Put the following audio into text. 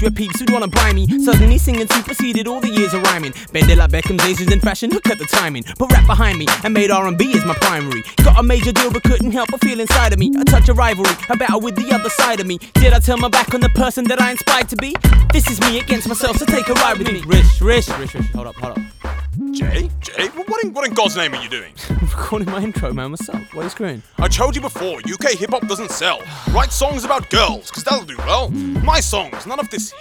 with peeps who'd wanna buy me. Suddenly singing superseded all the years of rhyming. Bend it like Beckham's Asians in fashion, look at the timing. Put rap behind me and made R&B as my primary. Got a major deal but couldn't help but feel inside of me a touch of rivalry, a battle with the other side of me. Did I turn my back on the person that I inspired to be? This is me against myself, so take a ride with me. Rish, hold up. Jay, what in God's name are you doing? I'm recording my intro, man, what's up? What are you screwing? I told you before, UK hip-hop doesn't sell. Write songs about girls, cause that'll do well. My songs, none of this